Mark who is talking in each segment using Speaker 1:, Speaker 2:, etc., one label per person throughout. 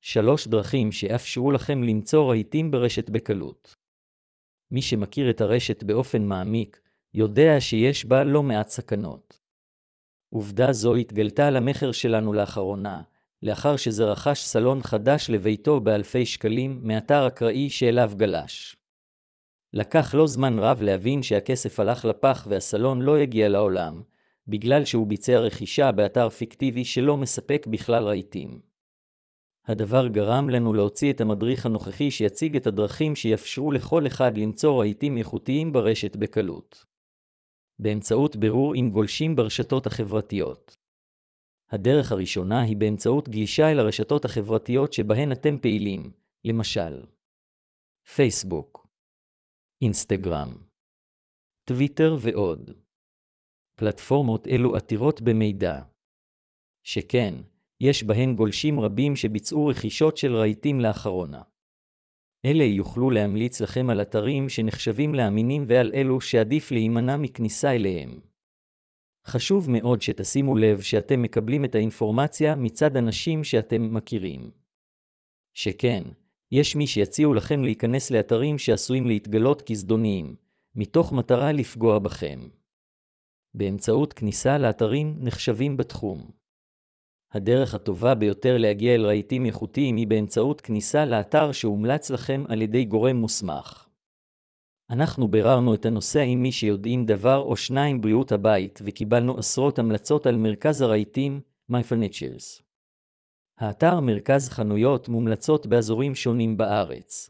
Speaker 1: 3 דרכים שיאפשרו לכם למצוא רהיטים ברשת בקלות. מי שמכיר את הרשת באופן מעמיק, יודע שיש בה לא מעט סכנות. עובדה זו התגלתה על המחר שלנו לאחרונה, לאחר שזה רכש סלון חדש לביתו באלפי שקלים מאתר אקראי שאליו גלש. לקח לו זמן רב להבין שהכסף הלך לפח והסלון לא הגיע לעולם, בגלל שהוא ביצע רכישה באתר פיקטיבי שלא מספק בכלל רהיטים. הדבר גרם לנו להוציא את המדריך הנוכחי שיציג את הדרכים שיאפשרו לכל אחד למצוא רהיטים איכותיים ברשת בקלות. באמצעות בירור עם גולשים ברשתות החברתיות. הדרך הראשונה היא באמצעות גישה אל הרשתות החברתיות שבהן אתם פעילים, למשל פייסבוק, אינסטגרם, טוויטר ועוד. פלטפורמות אלו עתירות במידע. שכן, יש בהן גולשים רבים שביצעו רכישות של רהיטים לאחרונה. אלה יוכלו להמליץ לכם על אתרים שנחשבים לאמינים ועל אלו שעדיף להימנע מכניסה אליהם. חשוב מאוד שתשימו לב שאתם מקבלים את האינפורמציה מצד אנשים שאתם מכירים. שכן, יש מי שיציעו לכם להיכנס לאתרים שעשויים להתגלות כזדוניים, מתוך מטרה לפגוע בכם. באמצעות כניסה לאתרים נחשבים בתחום. הדרך הטובה ביותר להגיע אל רהיטים איכותיים היא באמצעות כניסה לאתר שהומלץ לכם על ידי גורם מוסמך. אנחנו ביררנו את הנושא עם מי שיודעים דבר או שניים בריאות הבית וקיבלנו עשרות המלצות על מרכז הרהיטים, MyFurnitures. האתר מרכז חנויות מומלצות באזורים שונים בארץ.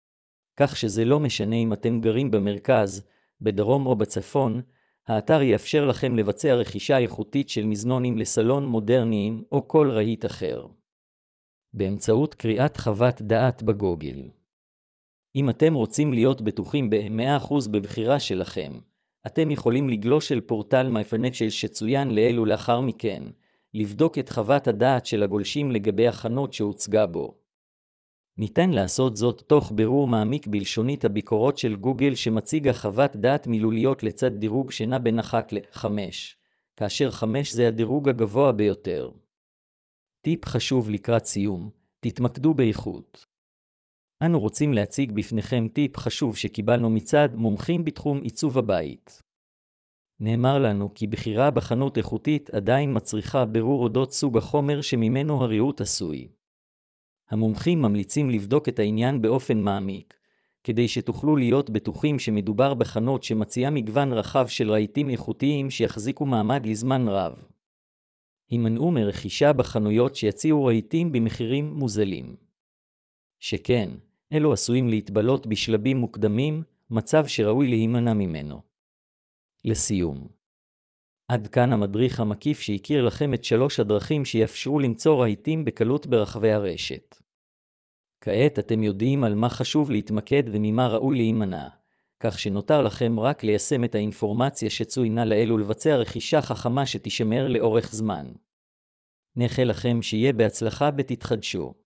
Speaker 1: כך שזה לא משנה אם אתם גרים במרכז, בדרום או בצפון, האתר יאפשר לכם לבצע רכישה איכותית של מזנונים לסלון מודרניים או כל רהיט אחר. באמצעות קריאת חוות דעת בגוגל. אם אתם רוצים להיות בטוחים ב-100% בבחירה שלכם, אתם יכולים לגלוש אל פורטל MyFurnitures שצוין לאלו לאחר מכן, לבדוק את חוות הדעת של הגולשים לגבי החנות שהוצגה בו. ניתן לעשות זאת תוך בירור מעמיק בלשונית הביקורות של גוגל שמציגה חוות דעת מילוליות לצד דירוג שנע בין 1 ל-5, כאשר 5 זה הדירוג הגבוה ביותר. טיפ חשוב לקראת סיום, תתמקדו באיכות. אנו רוצים להציג בפניכם טיפ חשוב שקיבלנו מצד מומחים בתחום עיצוב הבית. נאמר לנו כי בחירה בחנות איכותית עדיין מצריכה בירור אודות סוג החומר שממנו הריהוט עשוי. המומחים ממליצים לבדוק את העניין באופן מעמיק, כדי שתוכלו להיות בטוחים שמדובר בחנות שמציעה מגוון רחב של רהיטים איכותיים שיחזיקו מעמד לזמן רב. הימנעו מרכישה בחנויות שיציעו רהיטים במחירים מוזלים. שכן, אלו עשויים להתבלות בשלבים מוקדמים, מצב שראוי להימנע ממנו. לסיום. עד כאן המדריך המקיף שהכיר לכם את 3 הדרכים שיאפשרו למצוא רהיטים בקלות ברחבי הרשת. כעת אתם יודעים על מה חשוב להתמקד וממה ראוי להימנע, כך שנותר לכם רק ליישם את האינפורמציה שצוינה לאלו לבצע רכישה חכמה שתשמר לאורך זמן. נאחל לכם שיהיה בהצלחה ותתחדשו.